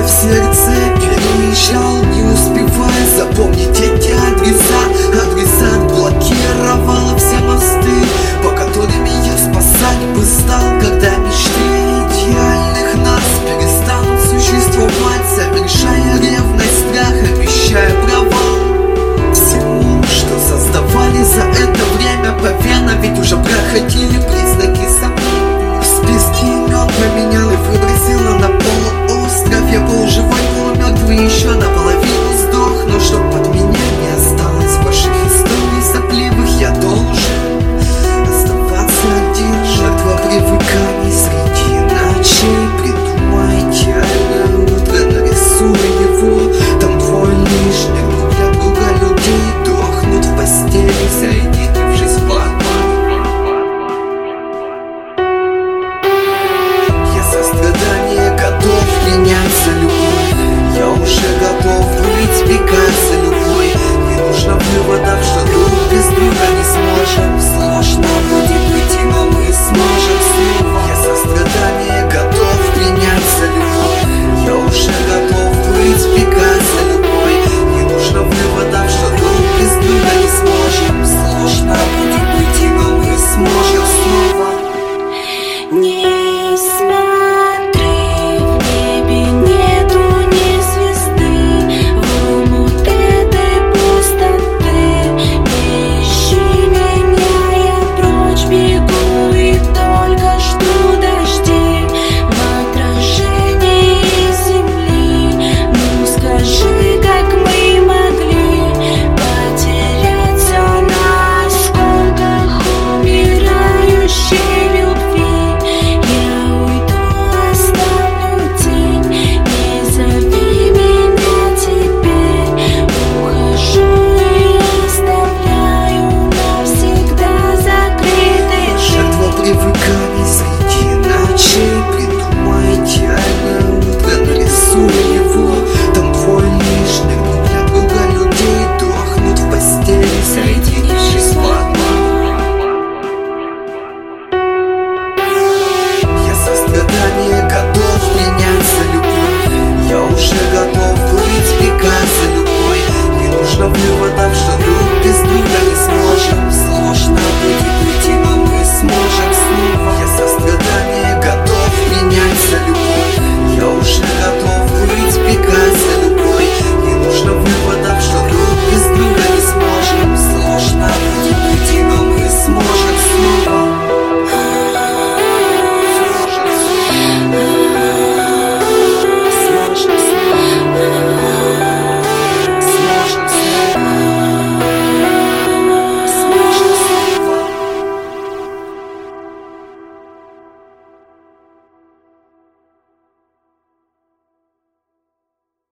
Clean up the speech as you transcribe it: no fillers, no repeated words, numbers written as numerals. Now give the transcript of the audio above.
в сердце переезжал, не успевая запомнить эти адреса. Адреса блокировала все мосты, по которым я спасать бы стал, когда мечты идеальных нас перестанут существовать, совершая ревность, страх, обещая провал всему, что создавали за это время. Поверно, ведь уже проходили признаки сомнений. В списке имен поменял и выбросила на полуостров. Я был жив